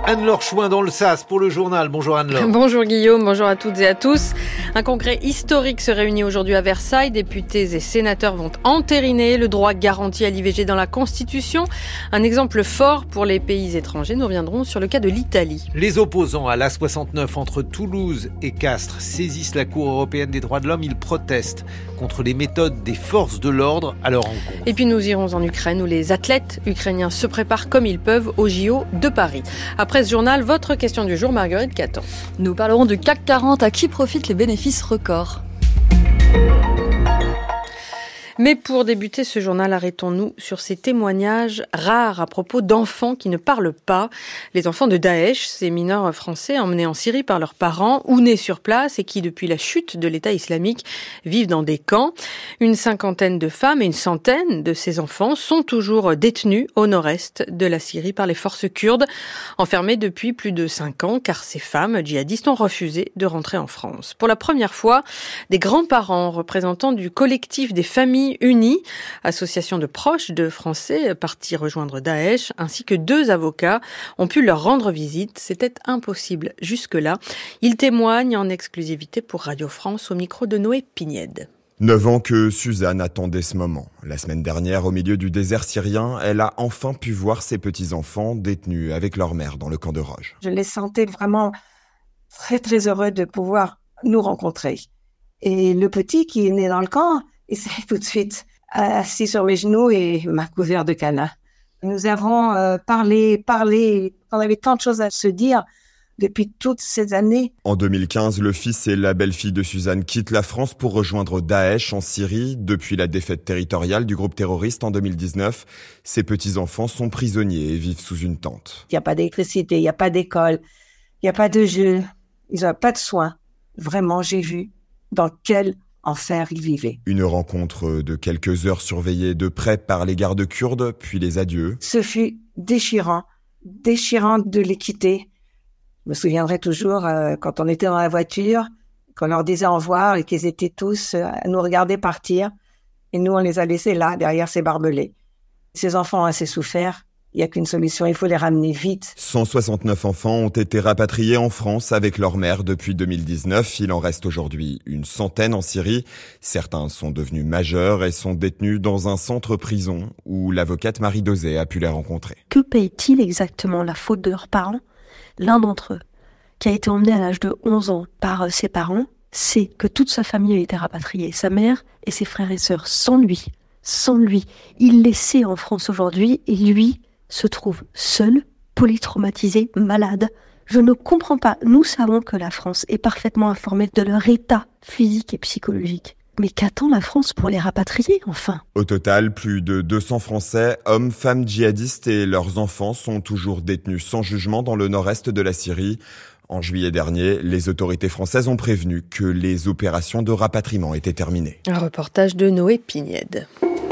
Anne-Laure Chouin dans le SAS pour le journal. Bonjour Anne-Laure. Bonjour Guillaume, bonjour à toutes et à tous. Un congrès historique se réunit aujourd'hui à Versailles. Députés et sénateurs vont entériner le droit garanti à l'IVG dans la Constitution. Un exemple fort pour les pays étrangers. Nous reviendrons sur le cas de l'Italie. Les opposants à l'A69 entre Toulouse et Castres saisissent la Cour européenne des droits de l'homme. Ils protestent contre les méthodes des forces de l'ordre à leur encontre. Et puis nous irons en Ukraine où les athlètes ukrainiens se préparent comme ils peuvent aux JO de Paris. Après ce journal, votre question du jour, Marguerite Caton. Nous parlerons du CAC 40, à qui profitent les bénéfices records. Mais pour débuter ce journal, arrêtons-nous sur ces témoignages rares à propos d'enfants qui ne parlent pas. Les enfants de Daesh, ces mineurs français emmenés en Syrie par leurs parents ou nés sur place et qui, depuis la chute de l'État islamique, vivent dans des camps. Une cinquantaine de femmes et une centaine de ces enfants sont toujours détenus au nord-est de la Syrie par les forces kurdes, enfermés depuis plus de 5 ans, car ces femmes djihadistes ont refusé de rentrer en France. Pour la première fois, des grands-parents représentants du collectif des familles Unis, association de proches de Français partis rejoindre Daesh, ainsi que 2 avocats ont pu leur rendre visite. C'était impossible jusque-là. Ils témoignent en exclusivité pour Radio France au micro de Noé Pignède. 9 ans que Suzanne attendait ce moment. La semaine dernière, au milieu du désert syrien, elle a enfin pu voir ses petits-enfants détenus avec leur mère dans le camp de Roj. Je les sentais vraiment très, très heureux de pouvoir nous rencontrer. Et le petit qui est né dans le camp, il s'est tout de suite assis sur mes genoux et m'a couvert de câlins. Nous avons parlé, on avait tant de choses à se dire depuis toutes ces années. En 2015, le fils et la belle-fille de Suzanne quittent la France pour rejoindre Daesh en Syrie. Depuis la défaite territoriale du groupe terroriste en 2019, ses petits-enfants sont prisonniers et vivent sous une tente. Il n'y a pas d'électricité, il n'y a pas d'école, il n'y a pas de jeu, ils n'ont pas de soins. Vraiment, j'ai vu dans quel enfer ils vivaient. Une rencontre de quelques heures surveillée de près par les gardes kurdes, puis les adieux. Ce fut déchirant de les quitter. Je me souviendrai toujours quand on était dans la voiture, qu'on leur disait au revoir et qu'ils étaient tous à nous regarder partir. Et nous, on les a laissés là, derrière ces barbelés. Ces enfants ont assez souffert. Il n'y a qu'une solution, il faut les ramener vite. 169 enfants ont été rapatriés en France avec leur mère depuis 2019. Il en reste aujourd'hui une centaine en Syrie. Certains sont devenus majeurs et sont détenus dans un centre-prison où l'avocate Marie Dosé a pu les rencontrer. Que paye-t-il exactement la faute de leurs parents ? L'un d'entre eux, qui a été emmené à l'âge de 11 ans par ses parents, sait que toute sa famille a été rapatriée, sa mère et ses frères et sœurs, sans lui. Il les sait en France aujourd'hui et lui se trouve seul, polytraumatisé, malade. Je ne comprends pas. Nous savons que la France est parfaitement informée de leur état physique et psychologique. Mais qu'attend la France pour les rapatrier, enfin ? Au total, plus de 200 Français, hommes, femmes djihadistes et leurs enfants sont toujours détenus sans jugement dans le nord-est de la Syrie. En juillet dernier, les autorités françaises ont prévenu que les opérations de rapatriement étaient terminées. Un reportage de Noé Pignède.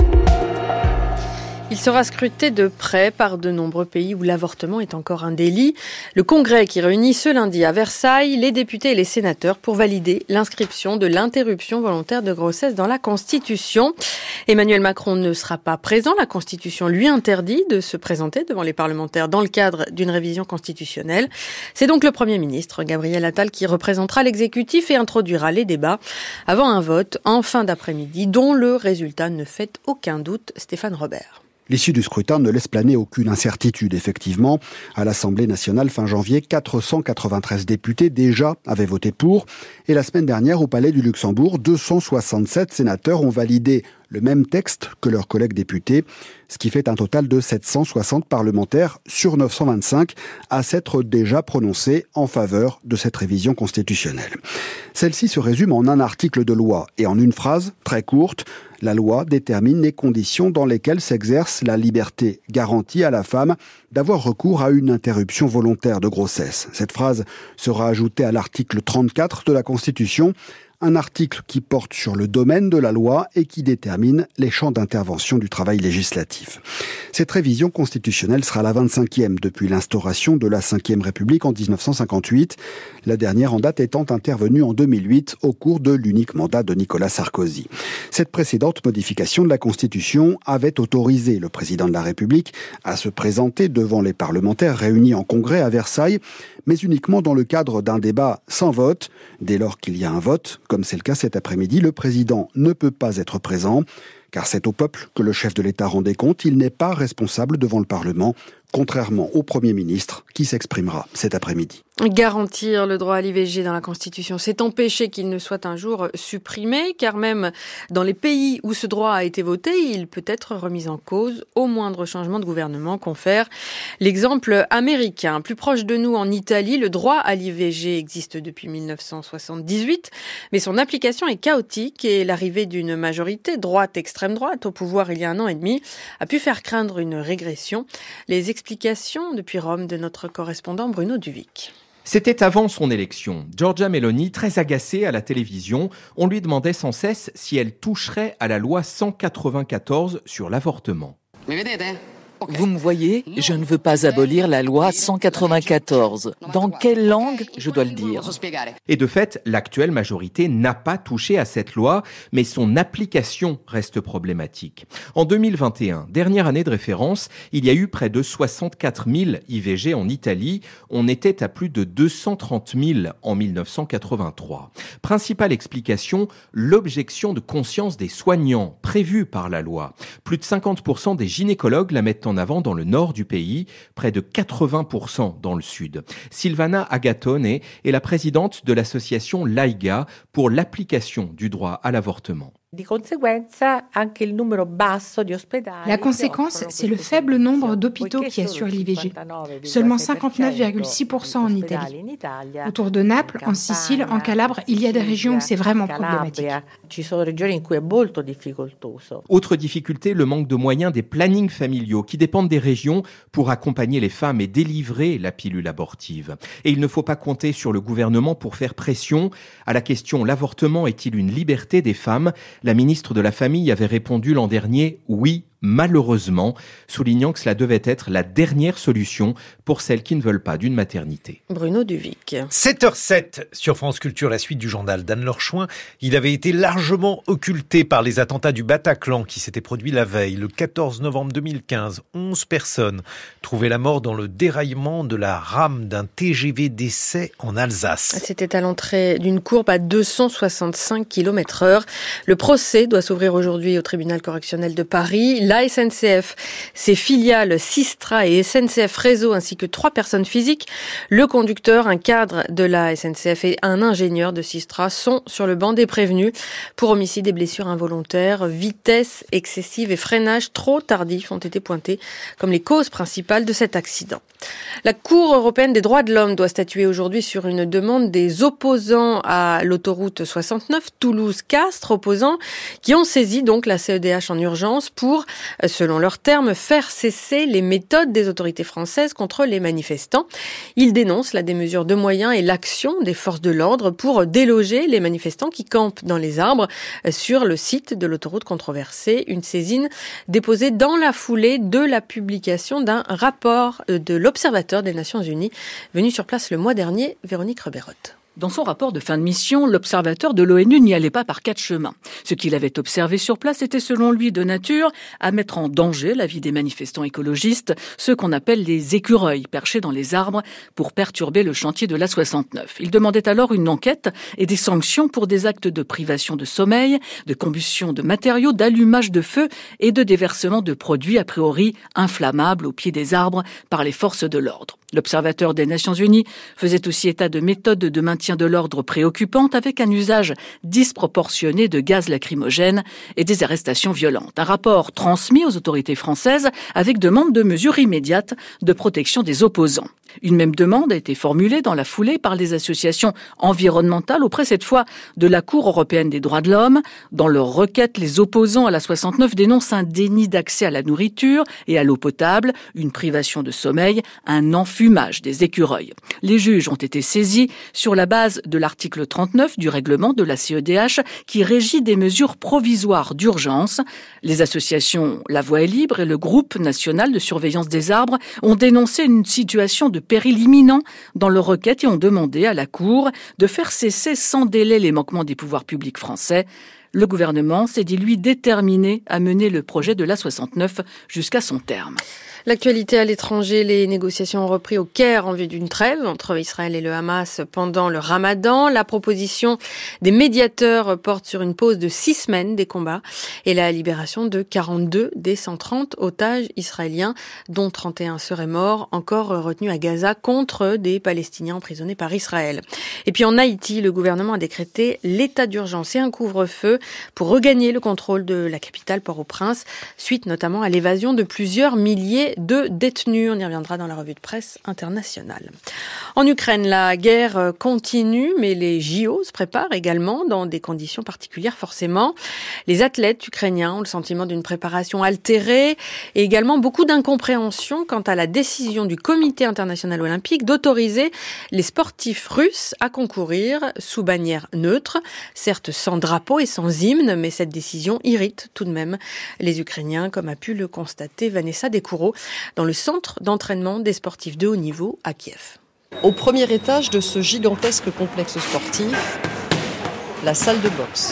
Il sera scruté de près par de nombreux pays où l'avortement est encore un délit. Le Congrès qui réunit ce lundi à Versailles les députés et les sénateurs pour valider l'inscription de l'interruption volontaire de grossesse dans la Constitution. Emmanuel Macron ne sera pas présent. La Constitution lui interdit de se présenter devant les parlementaires dans le cadre d'une révision constitutionnelle. C'est donc le Premier ministre, Gabriel Attal, qui représentera l'exécutif et introduira les débats avant un vote en fin d'après-midi dont le résultat ne fait aucun doute. Stéphane Robert. L'issue du scrutin ne laisse planer aucune incertitude, effectivement. À l'Assemblée nationale, fin janvier, 493 députés déjà avaient voté pour. Et la semaine dernière, au Palais du Luxembourg, 267 sénateurs ont validé le même texte que leurs collègues députés, ce qui fait un total de 760 parlementaires sur 925 à s'être déjà prononcés en faveur de cette révision constitutionnelle. Celle-ci se résume en un article de loi et en une phrase très courte. La loi détermine les conditions dans lesquelles s'exerce la liberté garantie à la femme d'avoir recours à une interruption volontaire de grossesse. Cette phrase sera ajoutée à l'article 34 de la Constitution, un article qui porte sur le domaine de la loi et qui détermine les champs d'intervention du travail législatif. Cette révision constitutionnelle sera la 25e depuis l'instauration de la Ve République en 1958, la dernière en date étant intervenue en 2008 au cours de l'unique mandat de Nicolas Sarkozy. Cette précédente modification de la Constitution avait autorisé le président de la République à se présenter devant les parlementaires réunis en congrès à Versailles, mais uniquement dans le cadre d'un débat sans vote. Dès lors qu'il y a un vote, comme c'est le cas cet après-midi, le président ne peut pas être présent, car c'est au peuple que le chef de l'État rendait compte. Il n'est pas responsable devant le Parlement, contrairement au Premier ministre qui s'exprimera cet après-midi. Garantir le droit à l'IVG dans la Constitution, c'est empêcher qu'il ne soit un jour supprimé, car même dans les pays où ce droit a été voté, il peut être remis en cause au moindre changement de gouvernement, confère l'exemple américain. Plus proche de nous, en Italie, le droit à l'IVG existe depuis 1978, mais son application est chaotique et l'arrivée d'une majorité droite-extrême droite au pouvoir il y a 1 an et demi a pu faire craindre une régression. Les explications depuis Rome de notre correspondant Bruno Duvic. C'était avant son élection. Giorgia Meloni, très agacée à la télévision, on lui demandait sans cesse si elle toucherait à la loi 194 sur l'avortement. Vous me voyez, je ne veux pas abolir la loi 194. Dans quelle langue je dois le dire ? Et de fait, l'actuelle majorité n'a pas touché à cette loi, mais son application reste problématique. En 2021, dernière année de référence, il y a eu près de 64 000 IVG en Italie. On était à plus de 230 000 en 1983. Principale explication, l'objection de conscience des soignants prévue par la loi. Plus de 50% des gynécologues la mettent en avant dans le nord du pays, près de 80% dans le sud. Silvana Agatone est la présidente de l'association Laiga pour l'application du droit à l'avortement. La conséquence, c'est le faible nombre d'hôpitaux qui assurent l'IVG. Seulement 59,6% en Italie. Autour de Naples, en Sicile, en Calabre, il y a des régions où c'est vraiment problématique. Autre difficulté, le manque de moyens des plannings familiaux qui dépendent des régions pour accompagner les femmes et délivrer la pilule abortive. Et il ne faut pas compter sur le gouvernement pour faire pression. À la question « L'avortement est-il une liberté des femmes ?» La ministre de la Famille avait répondu l'an dernier « Oui ». Malheureusement, soulignant que cela devait être la dernière solution pour celles qui ne veulent pas d'une maternité. Bruno Duvic. 7h07 sur France Culture, la suite du journal d'Anne-Laure Chouin. Il avait été largement occulté par les attentats du Bataclan qui s'étaient produits la veille, le 14 novembre 2015. 11 personnes trouvaient la mort dans le déraillement de la rame d'un TGV d'essai en Alsace. C'était à l'entrée d'une courbe à 265 km/h. Le procès doit s'ouvrir aujourd'hui au tribunal correctionnel de Paris. La SNCF, ses filiales Systra et SNCF Réseau ainsi que 3 personnes physiques, le conducteur, un cadre de la SNCF et un ingénieur de Systra sont sur le banc des prévenus pour homicide et blessures involontaires. Vitesse excessive et freinage trop tardif ont été pointés comme les causes principales de cet accident. La Cour européenne des droits de l'homme doit statuer aujourd'hui sur une demande des opposants à l'autoroute 69 Toulouse-Castres, opposants qui ont saisi donc la CEDH en urgence pour, selon leurs termes, faire cesser les méthodes des autorités françaises contre les manifestants. Ils dénoncent la démesure de moyens et l'action des forces de l'ordre pour déloger les manifestants qui campent dans les arbres sur le site de l'autoroute controversée. Une saisine déposée dans la foulée de la publication d'un rapport de l'Observateur des Nations Unies, venu sur place le mois dernier, Véronique Reberotte. Dans son rapport de fin de mission, l'observateur de l'ONU n'y allait pas par 4 chemins. Ce qu'il avait observé sur place était selon lui de nature à mettre en danger la vie des manifestants écologistes, ceux qu'on appelle les écureuils perchés dans les arbres pour perturber le chantier de l'A69. Il demandait alors une enquête et des sanctions pour des actes de privation de sommeil, de combustion de matériaux, d'allumage de feu et de déversement de produits a priori inflammables au pied des arbres par les forces de l'ordre. L'Observateur des Nations Unies faisait aussi état de méthodes de maintien de l'ordre préoccupantes avec un usage disproportionné de gaz lacrymogènes et des arrestations violentes. Un rapport transmis aux autorités françaises avec demande de mesures immédiates de protection des opposants. Une même demande a été formulée dans la foulée par des associations environnementales auprès cette fois de la Cour européenne des droits de l'homme. Dans leur requête, les opposants à la 69 dénoncent un déni d'accès à la nourriture et à l'eau potable, une privation de sommeil, un enfumage des écureuils. Les juges ont été saisis sur la base de l'article 39 du règlement de la CEDH qui régit des mesures provisoires d'urgence. Les associations La Voix est libre et le groupe national de surveillance des arbres ont dénoncé une situation de péril imminent dans leur requête et ont demandé à la Cour de faire cesser sans délai les manquements des pouvoirs publics français. Le gouvernement s'est dit, lui, déterminé à mener le projet de l'A69 jusqu'à son terme. L'actualité à l'étranger, les négociations ont repris au Caire en vue d'une trêve entre Israël et le Hamas pendant le Ramadan. La proposition des médiateurs porte sur une pause de 6 semaines des combats et la libération de 42 des 130 otages israéliens, dont 31 seraient morts, encore retenus à Gaza contre des Palestiniens emprisonnés par Israël. Et puis en Haïti, le gouvernement a décrété l'état d'urgence et un couvre-feu pour regagner le contrôle de la capitale Port-au-Prince, suite notamment à l'évasion de plusieurs milliers de détenus. On y reviendra dans la revue de presse internationale. En Ukraine, la guerre continue, mais les JO se préparent également dans des conditions particulières forcément. Les athlètes ukrainiens ont le sentiment d'une préparation altérée et également beaucoup d'incompréhension quant à la décision du Comité international olympique d'autoriser les sportifs russes à concourir sous bannière neutre, certes sans drapeau et sans hymne, mais cette décision irrite tout de même les Ukrainiens, comme a pu le constater Vanessa Descoureaux dans le centre d'entraînement des sportifs de haut niveau à Kiev. Au premier étage de ce gigantesque complexe sportif, la salle de boxe.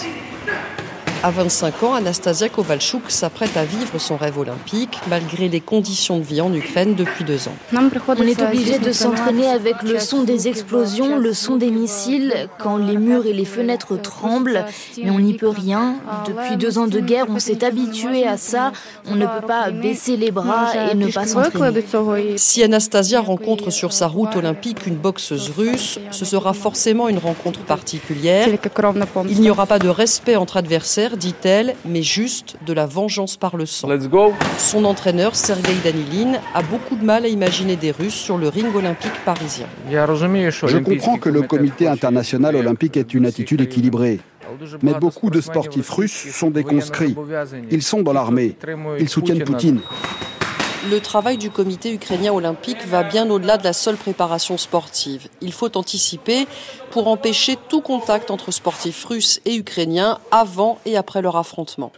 À 25 ans, Anastasia Kovalchuk s'apprête à vivre son rêve olympique malgré les conditions de vie en Ukraine depuis 2 ans. On est obligé de s'entraîner avec le son des explosions, le son des missiles, quand les murs et les fenêtres tremblent, mais on n'y peut rien. Depuis 2 ans de guerre, on s'est habitué à ça. On ne peut pas baisser les bras et ne pas s'entraîner. Si Anastasia rencontre sur sa route olympique une boxeuse russe, ce sera forcément une rencontre particulière. Il n'y aura pas de respect entre adversaires, dit-elle, mais juste de la vengeance par le sang. Son entraîneur, Sergei Danilin, a beaucoup de mal à imaginer des Russes sur le ring olympique parisien. Je comprends que le Comité international olympique ait une attitude équilibrée. Mais beaucoup de sportifs russes sont des conscrits. Ils sont dans l'armée. Ils soutiennent Poutine. Le travail du comité ukrainien olympique va bien au-delà de la seule préparation sportive. Il faut anticiper pour empêcher tout contact entre sportifs russes et ukrainiens avant et après leur affrontement.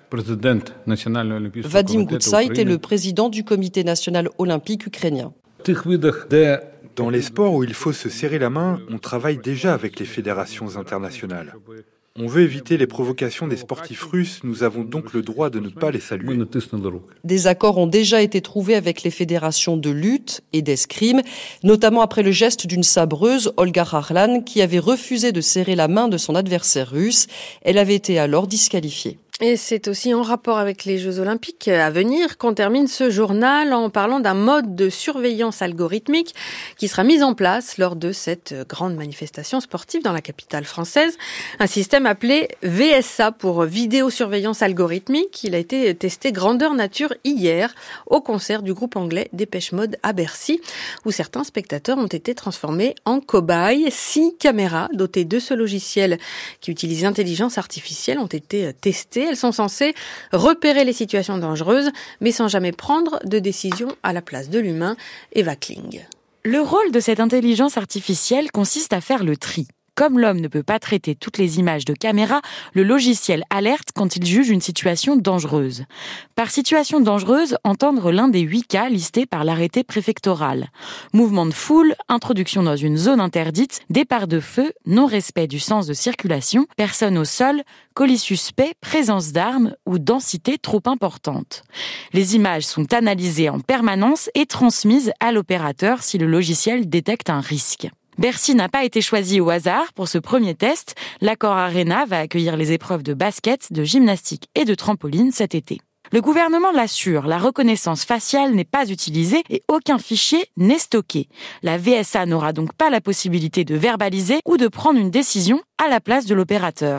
Vadim Goutsait est le président du comité national olympique ukrainien. Dans les sports où il faut se serrer la main, on travaille déjà avec les fédérations internationales. On veut éviter les provocations des sportifs russes, nous avons donc le droit de ne pas les saluer. Des accords ont déjà été trouvés avec les fédérations de lutte et d'escrime, notamment après le geste d'une sabreuse, Olga Harlan, qui avait refusé de serrer la main de son adversaire russe. Elle avait été alors disqualifiée. Et c'est aussi en rapport avec les Jeux Olympiques à venir qu'on termine ce journal en parlant d'un mode de surveillance algorithmique qui sera mis en place lors de cette grande manifestation sportive dans la capitale française. Un système appelé VSA pour vidéosurveillance algorithmique. Il a été testé grandeur nature hier au concert du groupe anglais Dépêche Mode à Bercy où certains spectateurs ont été transformés en cobayes. 6 caméras dotées de ce logiciel qui utilise l'intelligence artificielle ont été testées. Elles sont censées repérer les situations dangereuses, mais sans jamais prendre de décision à la place de l'humain. Eva Kling. Le rôle de cette intelligence artificielle consiste à faire le tri. Comme l'homme ne peut pas traiter toutes les images de caméra, le logiciel alerte quand il juge une situation dangereuse. Par situation dangereuse, entendre l'un des 8 cas listés par l'arrêté préfectoral. Mouvement de foule, introduction dans une zone interdite, départ de feu, non-respect du sens de circulation, personne au sol, colis suspect, présence d'armes ou densité trop importante. Les images sont analysées en permanence et transmises à l'opérateur si le logiciel détecte un risque. Bercy n'a pas été choisi au hasard pour ce premier test. L'Accor Arena va accueillir les épreuves de basket, de gymnastique et de trampoline cet été. Le gouvernement l'assure, la reconnaissance faciale n'est pas utilisée et aucun fichier n'est stocké. La VSA n'aura donc pas la possibilité de verbaliser ou de prendre une décision à la place de l'opérateur.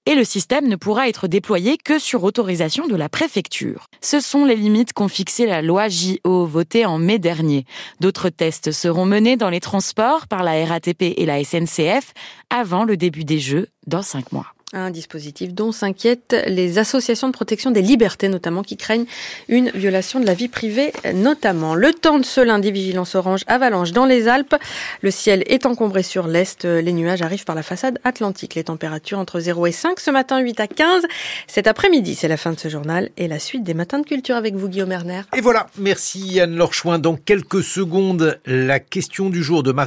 et le système ne pourra être déployé que sur autorisation de la préfecture. Ce sont les limites qu'ont fixées la loi JO votée en mai dernier. D'autres tests seront menés dans les transports par la RATP et la SNCF avant le début des Jeux dans 5 mois. Un dispositif dont s'inquiètent les associations de protection des libertés, notamment, qui craignent une violation de la vie privée, notamment. Le temps de ce lundi, vigilance orange, avalanche dans les Alpes. Le ciel est encombré sur l'est. Les nuages arrivent par la façade atlantique. Les températures entre 0 et 5. Ce matin, 8 à 15. Cet après-midi, c'est la fin de ce journal et la suite des matins de culture avec vous, Guillaume Erner. Et voilà. Merci Anne-Laure Chouin. Dans quelques secondes, la question du jour de Marie.